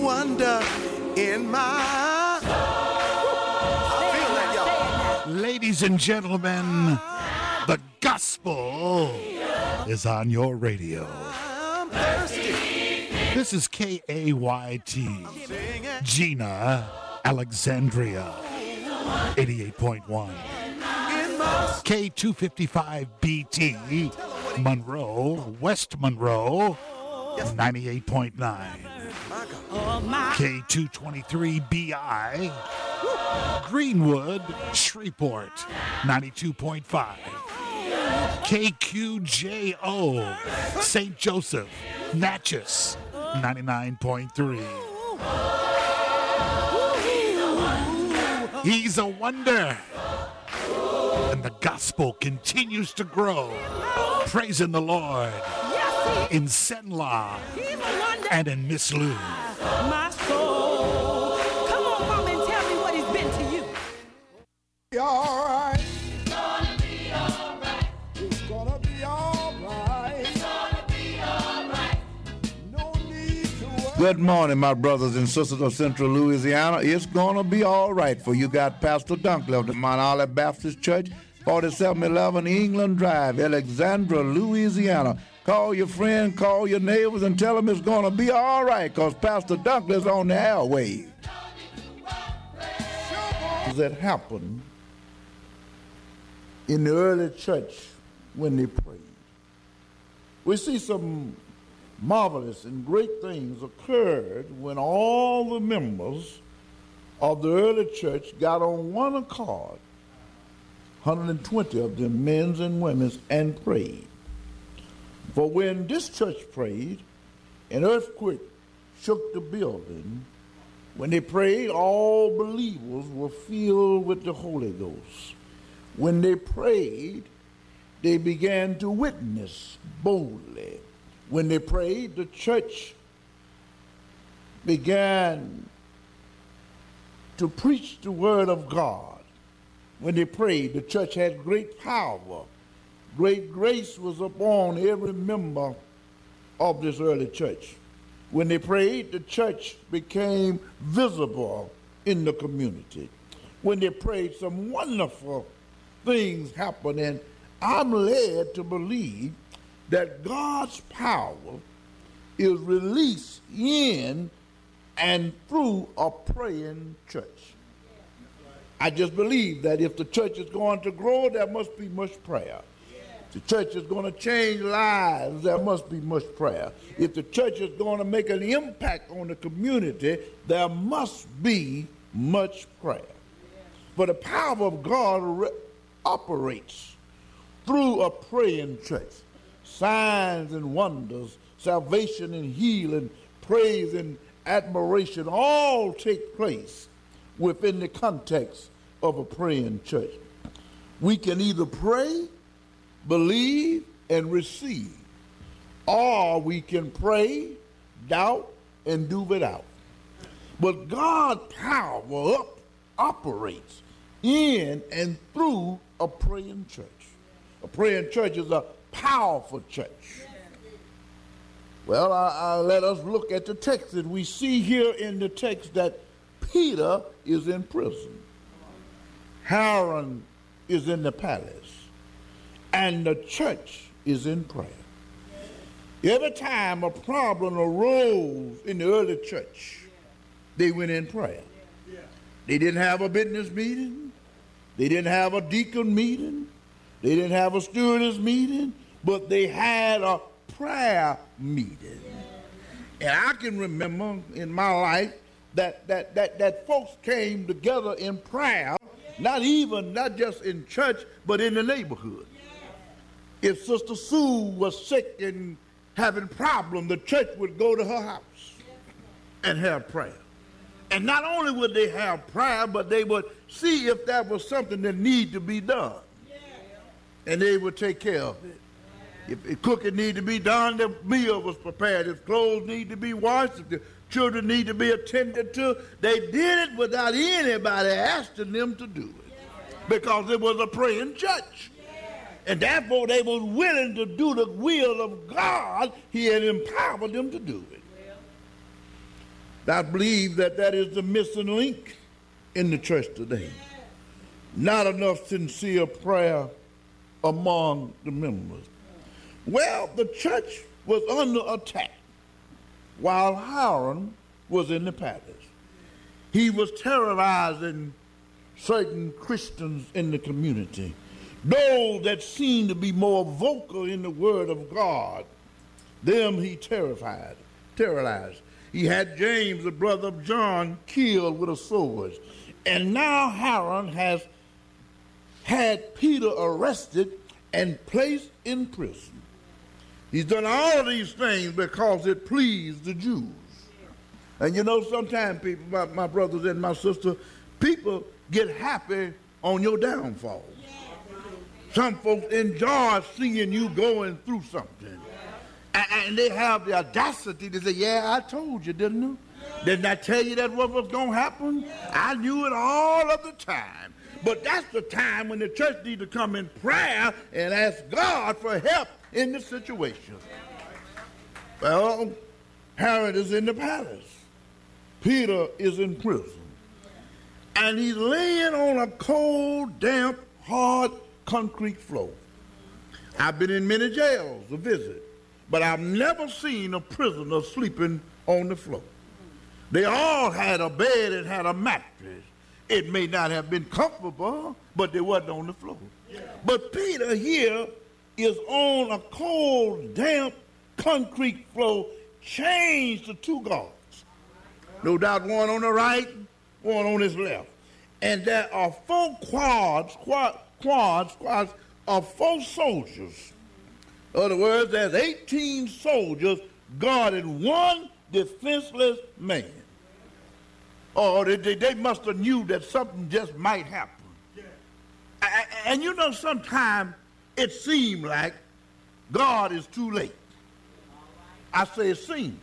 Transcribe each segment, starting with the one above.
wonder in my soul. I feel that, y'all. Ladies and gentlemen, the gospel is on your radio. I'm thirsty. This is KAYT, Gina, Alexandria, 88.1. K255BT, Monroe, West Monroe, 98.9. K223BI, Greenwood, Shreveport, 92.5. KQJO, St. Joseph, Natchez, 99.3. He's a wonder. And the gospel continues to grow. Praising the Lord in Senla and in Miss Lou. My soul. Come on, mama, and tell me what he's been to you. Be all right. It's gonna be all right. It's gonna be all right. It's gonna be all right. No need to worry. Good morning, my brothers and sisters of Central Louisiana. It's going to be all right for you. Got Pastor Dunkley of the Mount Olive Baptist Church, 4711 England Drive, Alexandria, Louisiana. Call your friend, call your neighbors, and tell them it's going to be all right because Pastor Dunkley is on the airwaves. That happened in the early church when they prayed. We see some marvelous and great things occurred when all the members of the early church got on one accord, 120 of them, men and women, and prayed. For when this church prayed, an earthquake shook the building. When they prayed, all believers were filled with the Holy Ghost. When they prayed, they began to witness boldly. When they prayed, the church began to preach the word of God. When they prayed, the church had great power. Great grace was upon every member of this early church. When they prayed, the church became visible in the community. When they prayed, some wonderful things happened, and I'm led to believe that God's power is released in and through a praying church. I just believe that if the church is going to grow, there must be much prayer. If the church is going to change lives, there must be much prayer. If the church is going to make an impact on the community, there must be much prayer. For the power of God operates through a praying church. Signs and wonders, salvation and healing, praise and admiration all take place within the context of a praying church. We can either pray, believe, and receive, or we can pray, doubt, and do without. But God's power operates in and through a praying church. A praying church is a powerful church. Well, I'll let us look at the text that we see here in the text that Peter is in prison. Aaron is in the palace. And the church is in prayer. Every time a problem arose in the early church, they went in prayer. They didn't have a business meeting. They didn't have a deacon meeting. They didn't have a stewardess meeting, but they had a prayer meeting. And I can remember in my life that folks came together in prayer, not just in church, but in the neighborhood. If Sister Sue was sick and having problems, the church would go to her house and have prayer. And not only would they have prayer, but they would see if there was something that needed to be done. And they would take care of it. If cooking needed to be done, the meal was prepared. If clothes need to be washed, if the children need to be attended to, they did it without anybody asking them to do it. Because it was a praying church. And therefore they were willing to do the will of God. He had empowered them to do it. I believe that that is the missing link in the church today. Not enough sincere prayer among the members. Well, the church was under attack while Hiram was in the palace. He was terrorizing certain Christians in the community, those that seemed to be more vocal in the word of God. Them he terrorized. He had James, the brother of John, killed with a sword. And now Hiram has had Peter arrested and placed in prison. He's done all of these things because it pleased the Jews. And you know, sometimes people, my brothers and my sisters, people get happy on your downfall. Some folks enjoy seeing you going through something. And they have the audacity to say, yeah, I told you, didn't I? Didn't I tell you that what was going to happen? I knew it all of the time. But that's the time when the church needs to come in prayer and ask God for help in the situation. Well, Herod is in the palace. Peter is in prison. And he's laying on a cold, damp, hard concrete floor. I've been in many jails to visit, but I've never seen a prisoner sleeping on the floor. They all had a bed and had a mattress. It may not have been comfortable, but they wasn't on the floor. But Peter here is on a cold, damp, concrete floor, chained to two guards. No doubt one on the right, one on his left. And there are four squads of 4 soldiers. In other words, there's 18 soldiers guarding one defenseless man. Oh, they must have knew that something just might happen. And you know, sometimes it seems like God is too late. I say it seems.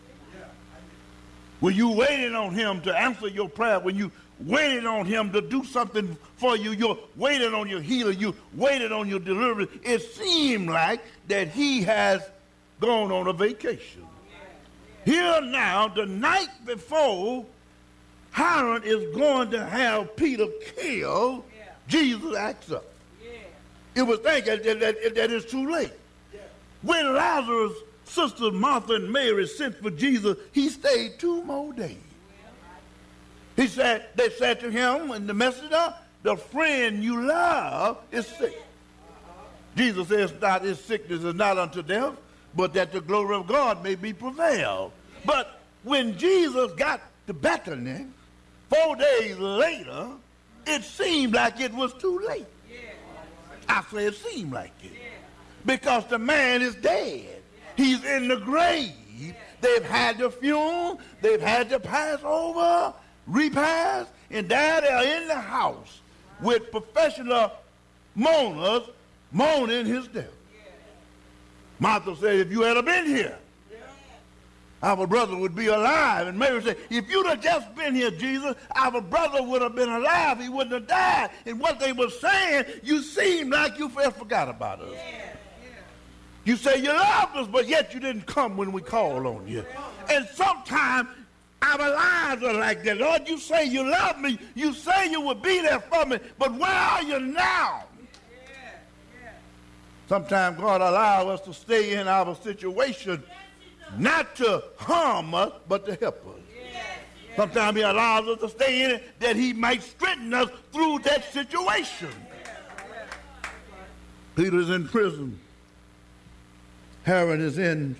When you waiting on him to answer your prayer, when you waiting on him to do something for you, you're waiting on your healing, you waiting on your deliverance, it seems like that he has gone on a vacation. Here now, the night before Herod is going to have Peter killed, Jesus acts up. It was thinking that it's too late. When Lazarus' sisters Martha and Mary sent for Jesus, he stayed 2 more days. They said to him and the messenger, the friend you love is sick. Jesus says, not his sickness is not unto death, but that the glory of God may be prevailed. But when Jesus got to Bethany, 4 days later, it seemed like it was too late. I say it seemed like it. Because the man is dead. He's in the grave. They've had the funeral. They've had the Passover, repast, and now they're in the house with professional mourners mourning his death. Martha said, if you had been here, our brother would be alive. And Mary said, if you'd have just been here, Jesus, our brother would have been alive. He wouldn't have died. And what they were saying, you seemed like you forgot about us. You say you loved us, but yet you didn't come when we called on you. And sometimes our lives are like that. Lord, you say you love me. You say you would be there for me. But where are you now? Sometimes God allows us to stay in our situation, not to harm us, but to help us. Sometimes he allows us to stay in it that he might strengthen us through that situation. Peter's in prison. Herod is in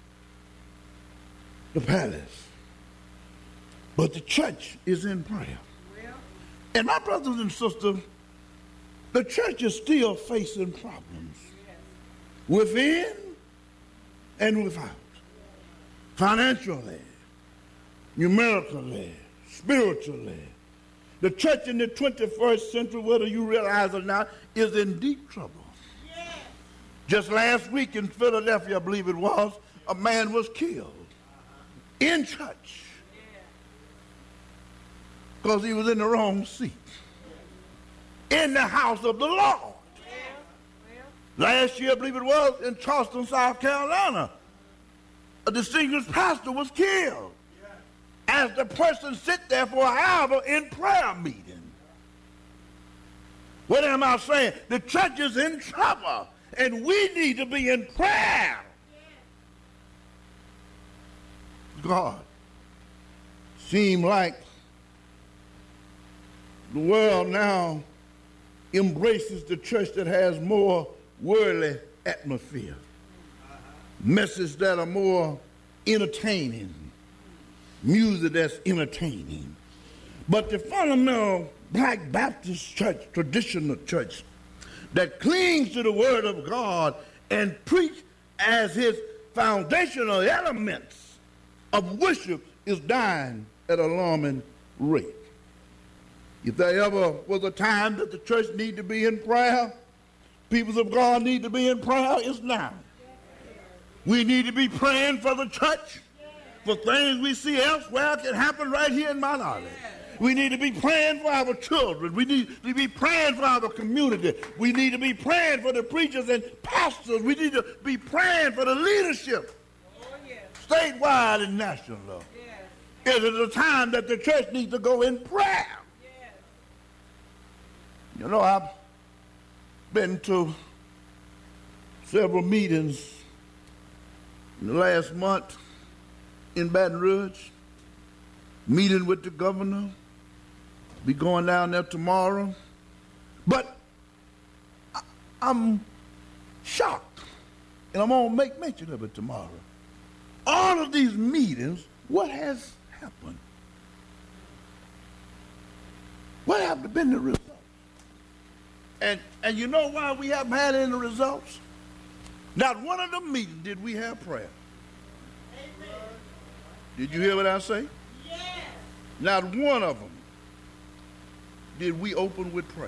the palace. But the church is in prayer. And my brothers and sisters, the church is still facing problems. Within and without. Financially, numerically, spiritually. The church in the 21st century, whether you realize it or not, is in deep trouble. Just last week in Philadelphia, I believe it was, a man was killed in church because he was in the wrong seat in the house of the Lord. Last year, I believe it was, in Charleston, South Carolina, a distinguished pastor was killed. as the person sit there for an hour in prayer meeting. What am I saying? The church is in trouble, and we need to be in prayer. God, seem like the world now embraces the church that has more worldly atmosphere, messages that are more entertaining, music that's entertaining. But the fundamental Black Baptist church, traditional church, that clings to the Word of God and preach as his foundational elements of worship is dying at an alarming rate. If there ever was a time that the church need to be in prayer, people of God need to be in prayer, it's now. We need to be praying for the church, for things we see elsewhere can happen right here in Mount Olive. We need to be praying for our children. We need to be praying for our community. We need to be praying for the preachers and pastors. We need to be praying for the leadership, statewide and national. It is a time that the church needs to go in prayer. You know, I've been to several meetings in the last month in Baton Rouge, meeting with the governor, be going down there tomorrow. But I'm shocked, and I'm going to make mention of it tomorrow. All of these meetings, what has happened? What have been the results? And you know why we haven't had any results? Not one of the meetings did we have prayer. Amen. Did you hear what I say? Yes. Not one of them did we open with prayer.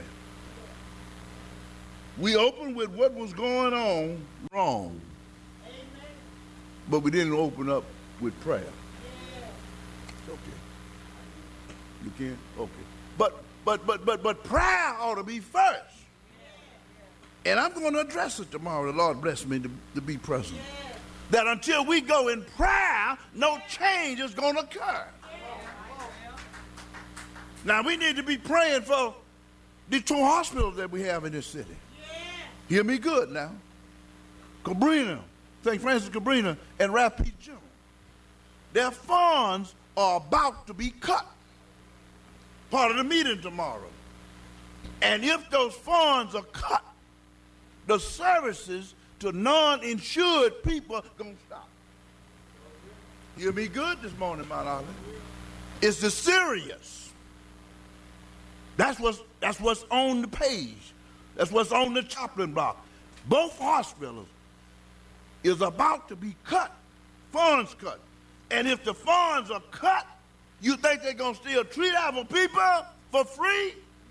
We opened with what was going on wrong. Amen. But we didn't open up with prayer. Yeah. Okay. You can? Okay. But prayer ought to be first. And I'm going to address it tomorrow. The Lord bless me to be present. Yes. That until we go in prayer, no change is going to occur. Yes. Now, we need to be praying for the 2 hospitals that we have in this city. Yes. Hear me good now. Cabrini, St. Francis Cabrini, and Rapid General. Their funds are about to be cut. Part of the meeting tomorrow. And if those funds are cut, the services to non-insured people are going to stop. Hear me good this morning, Mount Olive. It's the serious. That's what's on the page. That's what's on the chopping block. Both hospitals is about to be cut, funds cut. And if the funds are cut, you think they're going to still treat our people for free?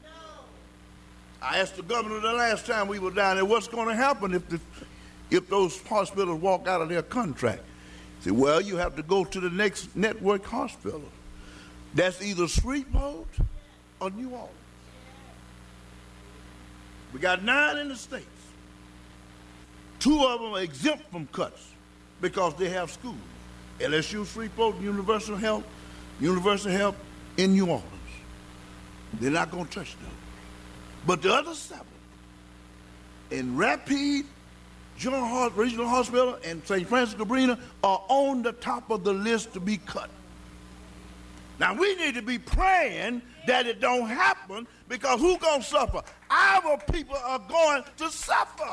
I asked the governor the last time we were down there, what's going to happen if those hospitals walk out of their contract? He said, well, you have to go to the next network hospital. That's either Shreveport or New Orleans. We got 9 in the States. 2 of them are exempt from cuts because they have schools. LSU, Shreveport, Universal Health in New Orleans. They're not going to touch them. But the other 7 in Rapid, Regional Hospital, and St. Francis Cabrini are on the top of the list to be cut. Now, we need to be praying that it don't happen, because who's going to suffer? Our people are going to suffer.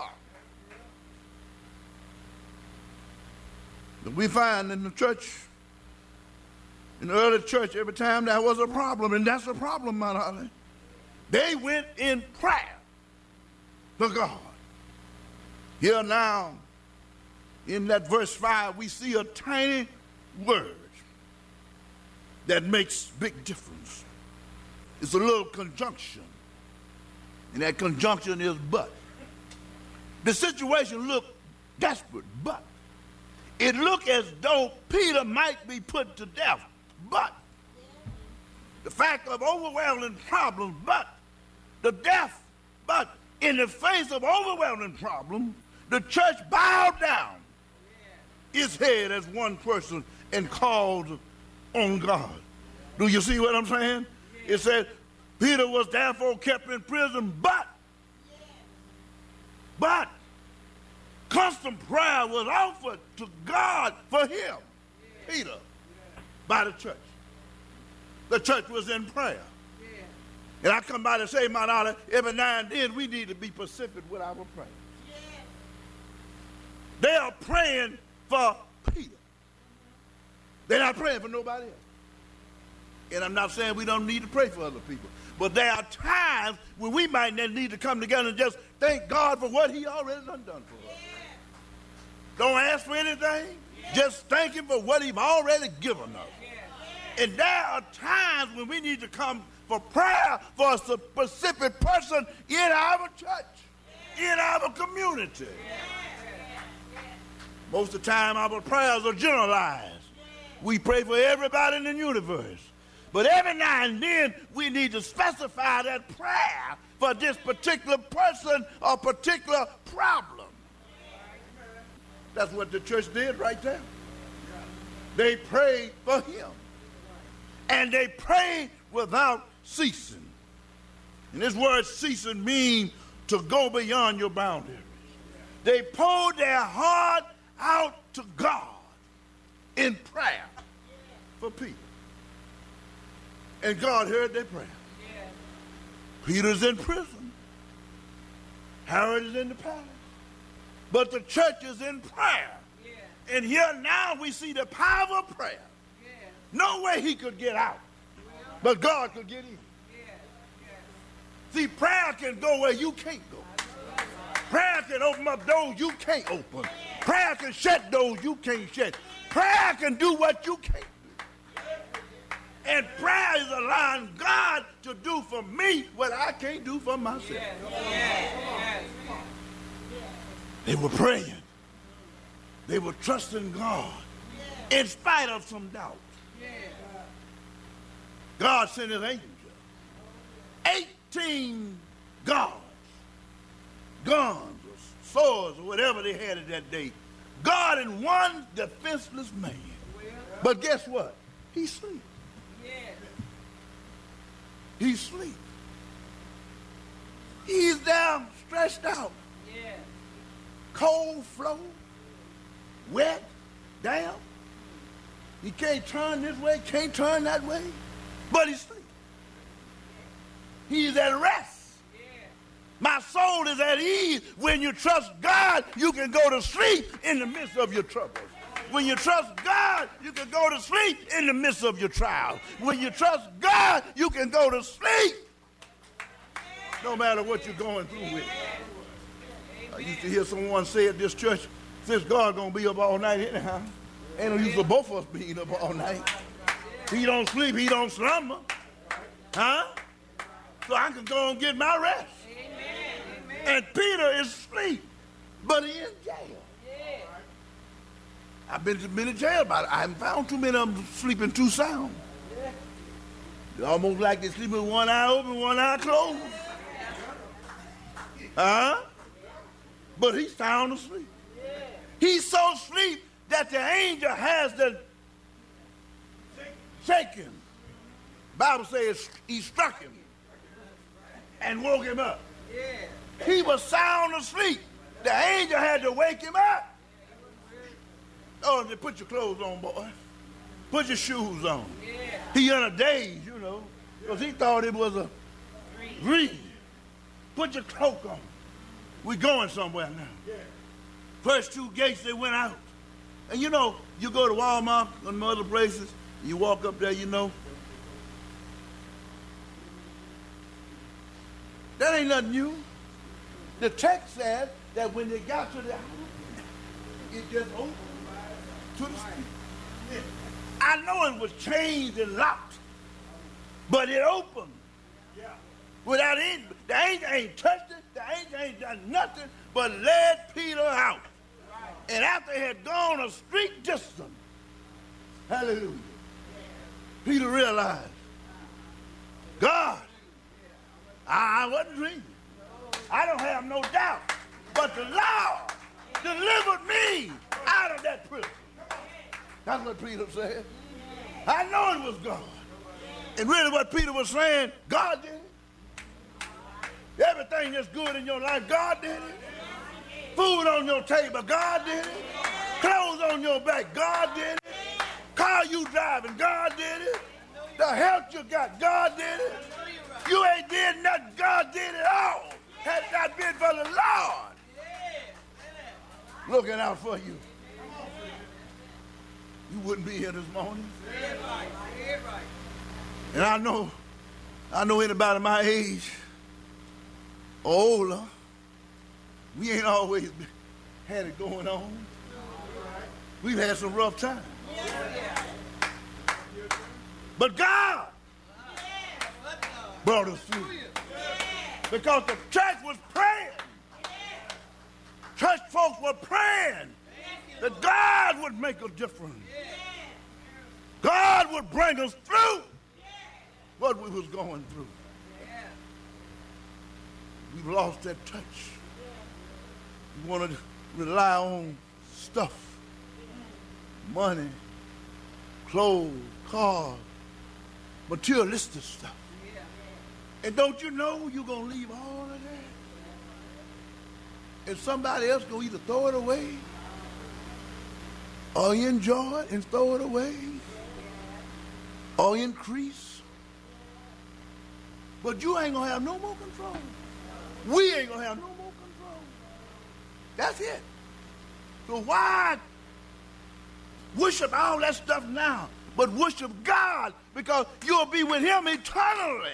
But we find in the church, in the early church, every time there was a problem, and that's a problem, Mount Olive, they went in prayer to God. Here now, in that verse 5, we see a tiny word that makes big difference. It's a little conjunction, and that conjunction is but. The situation looked desperate, but. It looked as though Peter might be put to death, but. The fact of overwhelming problems, but. The death, but in the face of overwhelming problems, the church bowed down its head as one person and called on God. Do you see what I'm saying? It said, Peter was therefore kept in prison, but constant prayer was offered to God for him, Peter, by the church. The church was in prayer. And I come by to say, my daughter, every now and then we need to be specific with our prayer. They are praying for Peter. They're not praying for nobody else. And I'm not saying we don't need to pray for other people. But there are times when we might need to come together and just thank God for what he already done for us. Don't ask for anything. Just thank him for what he's already given us. And there are times when we need to come for prayer for a specific person in our church, in our community. Most of the time our prayers are generalized. We pray for everybody in the universe. But every now and then we need to specify that prayer for this particular person or particular problem. That's what the church did right there. They prayed for him. And they prayed without ceasing. And this word ceasing means to go beyond your boundaries. They poured their heart out to God in prayer for Peter. And God heard their prayer. Peter's in prison. Herod is in the palace. But the church is in prayer. And here now we see the power of prayer. No way he could get out. But God could get in. See, prayer can go where you can't go. Prayer can open up doors you can't open. Prayer can shut doors you can't shut. Prayer can do what you can't do. And prayer is allowing God to do for me what I can't do for myself. They were praying. They were trusting God in spite of some doubt. God sent his angel. 18 guards, guns or swords or whatever they had at that day, guarding one defenseless man. But guess what? He sleep. He sleep. He's down, stretched out. Cold flow, wet, damp. He can't turn this way, can't turn that way, but he's asleep. He's at rest. My soul is at ease. When you trust God, you can go to sleep in the midst of your troubles. When you trust God, you can go to sleep in the midst of your trials. When you trust God, you can go to sleep no matter what you're going through with. I used to hear someone say at this church, since God gonna be up all night anyhow, ain't no use of both of us being up all night. He don't sleep, he don't slumber. Huh? So I can go and get my rest. Amen. And Peter is asleep, but he in jail. I've been to many jail, but I haven't found too many of them sleeping too sound. It's almost like they're sleeping with one eye open, one eye closed. Huh? But he's sound asleep. He's so asleep that the angel has the shaken. Bible says he struck him and woke him up. He was sound asleep. The angel had to wake him up. Oh, they put your clothes on, boy. Put your shoes on. He in a daze, you know, because he thought it was a dream. Put your cloak on. We're going somewhere now. First two gates, they went out. And you know, you go to Walmart and other places, you walk up there, you know. That ain't nothing new. The text said that when they got to the house, it just opened to the street. I know it was chained and locked, but it opened. Without any, the angel ain't touched it, the angel ain't done nothing but led Peter out. And after he had gone a street distance, hallelujah, Peter realized, God, I wasn't dreaming. I don't have no doubt, but the Lord delivered me out of that prison. That's what Peter said. I know it was God. And really what Peter was saying, God did it. Everything that's good in your life, God did it. Food on your table, God did it. Clothes on your back, God did it. Car you driving, God did it. The health you got, God did it. You ain't did nothing, God did it all. Had it not been for the Lord looking out for you, you wouldn't be here this morning. And I know anybody my age or older, we ain't always had it going on. We've had some rough times. But God brought us through. Because the church was praying. Church folks were praying that God would make a difference. God would bring us through what we was going through. We've lost that touch. We want to rely on stuff, money, clothes, cars, materialistic stuff. And don't you know you're going to leave all of that? And somebody else going to either throw it away or enjoy it and throw it away or increase. But you ain't going to have no more control. We ain't going to have no more control. That's it. So why worship all that stuff now, but worship God, because you'll be with him eternally.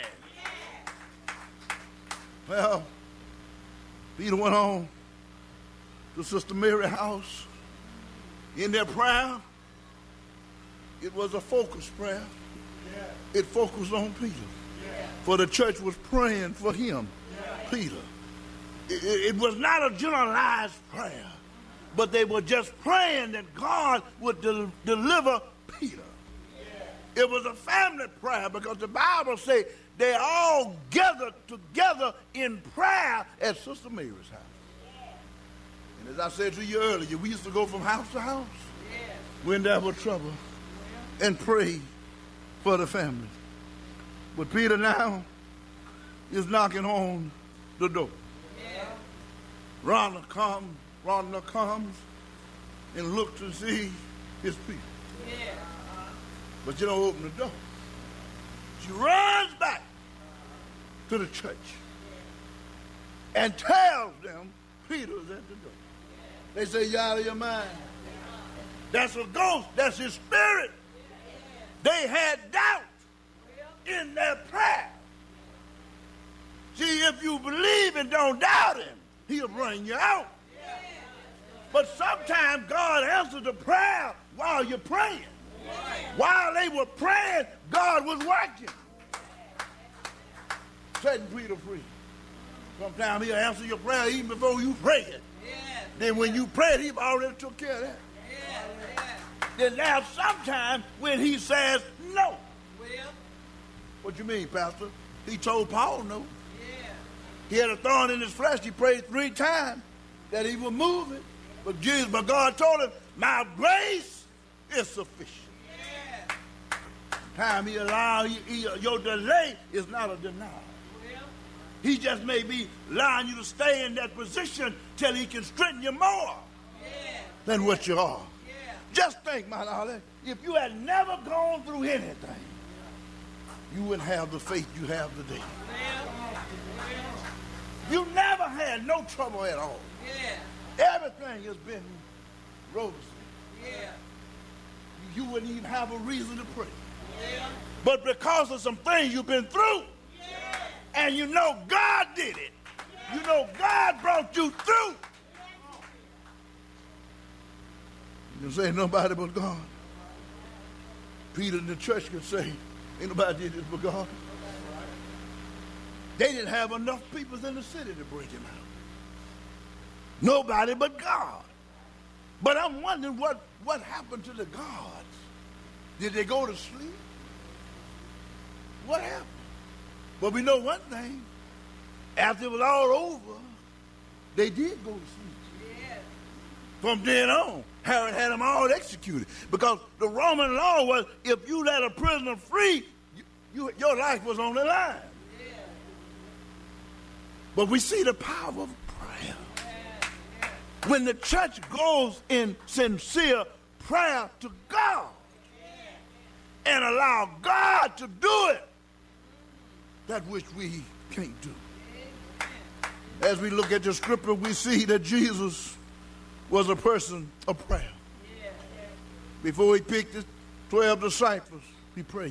Well, Peter went on to Sister Mary's house. In their prayer, it was a focused prayer. It focused on Peter. For the church was praying for him, Peter. It was not a generalized prayer, but they were just praying that God would deliver Peter. It was a family prayer, because the Bible says they all gathered together in prayer at Sister Mary's house. And as I said to you earlier, we used to go from house to house when there was trouble and pray for the family. But Peter now is knocking on the door. Rhonda comes and looks to see his people. But you don't open the door. She runs back to the church and tells them Peter's at the door. They say, you're out of your mind. That's a ghost. That's his spirit. They had doubt in their prayer. See, if you believe and don't doubt him, he'll bring you out. But sometimes God answers the prayer while you're praying. While they were praying, God was working. Setting Peter free. Sometimes he'll answer your prayer even before you pray it. Then when you pray, he already took care of that. Then now sometimes when he says no. What you mean, Pastor? He told Paul no. He had a thorn in his flesh. He prayed 3 times that he would move it. But God told him, my grace is sufficient. Time he allowed your delay is not a denial. He just may be allowing you to stay in that position till he can strengthen you more than what you are. Just think, my darling, if you had never gone through anything, you wouldn't have the faith you have today. You never had no trouble at all. Everything has been rosy. You wouldn't even have a reason to pray. But because of some things you've been through, and you know God did it, you know God brought you through, you can say nobody but God. Peter in the church could say, ain't nobody did this but God. They didn't have enough people in the city to bring him out. Nobody but God. But I'm wondering what happened to the gods. Did they go to sleep? What happened? But we know one thing. After it was all over, they did go to sleep. From then on, Herod had them all executed. Because the Roman law was, if you let a prisoner free, Your life was on the line. But we see the power of prayer. When the church goes in sincere prayer to God and allow God to do it, that which we can't do. As we look at the scripture, we see that Jesus was a person of prayer. Before he picked his 12 disciples, he prayed.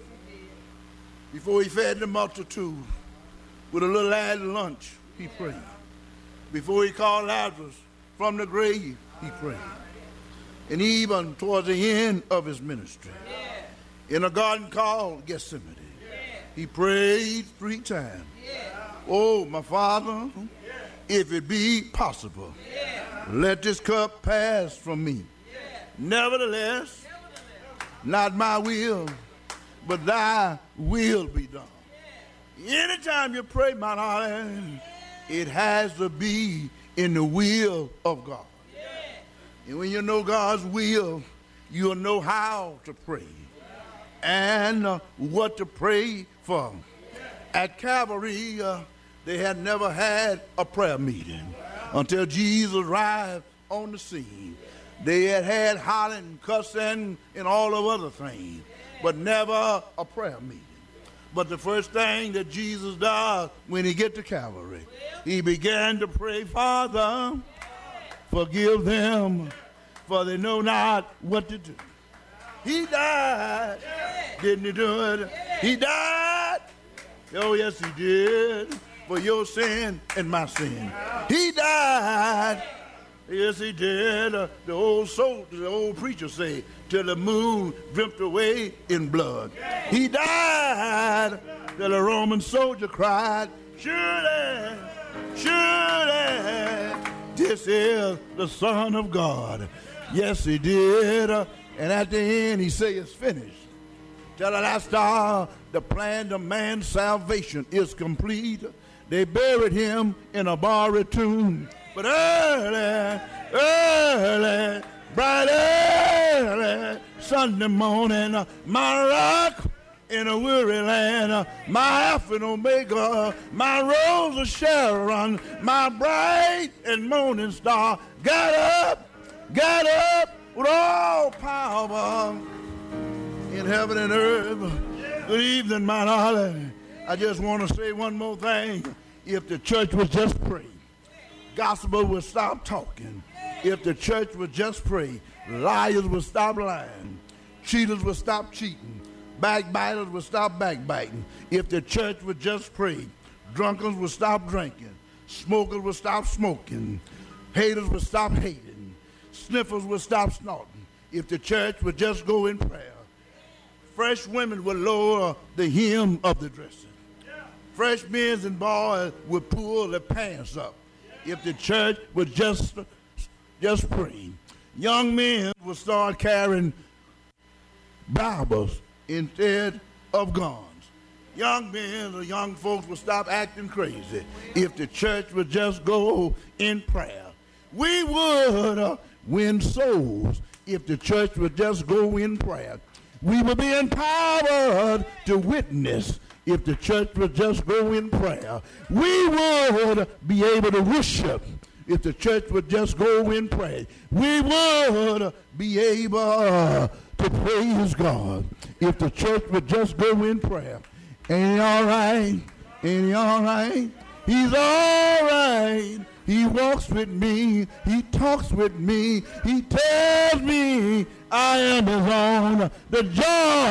Before he fed the multitude with a little added lunch, he prayed. Before he called Lazarus from the grave, he prayed. And even towards the end of his ministry, in a garden called Gethsemane, he prayed 3 times. Oh, my Father, if it be possible, let this cup pass from me. Nevertheless, not my will, but thy will be done. Anytime you pray, my darling, it has to be in the will of God. And when you know God's will, you'll know how to pray and what to pray for. At Calvary, they had never had a prayer meeting until Jesus arrived on the scene. They had hollering, cussing, and all of other things, but never a prayer meeting. But the first thing that Jesus does when he get to Calvary, he began to pray, Father, forgive them, for they know not what to do. He died. Didn't he do it? He died. Oh, yes, he did. For your sin and my sin. He died. Yes, he did. The old preacher say, till the moon dripped away in blood. He died. Till the Roman soldier cried, surely, surely, this is the Son of God. Yes, he did. And at the end, he said, it's finished. Till the last hour, the plan of man's salvation is complete. They buried him in a borrowed tomb. But early, bright early, Sunday morning, my rock in a weary land, my Alpha and Omega, my Rose of Sharon, my bright and morning star, got up with all power in heaven and earth. Good evening, my darling. I just want to say one more thing. If the church would just pray, gospel would stop talking. If the church would just pray, liars would stop lying. Cheaters would stop cheating. Backbiters would stop backbiting. If the church would just pray, drunkards would stop drinking. Smokers would stop smoking. Haters would stop hating. Sniffers would stop snorting. If the church would just go in prayer, fresh women would lower the hem of the dressing. Fresh men and boys would pull their pants up. If the church would just pray, young men would start carrying Bibles instead of guns. Young men or young folks would stop acting crazy. If the church would just go in prayer, we would win souls. If the church would just go in prayer, we would be empowered to witness. If the church would just go in prayer, we would be able to worship. If the church would just go in prayer, we would be able to praise God. If the church would just go in prayer. Ain't he all right? Ain't he all right? He's all right. He walks with me. He talks with me. He tells me I am his own. The joy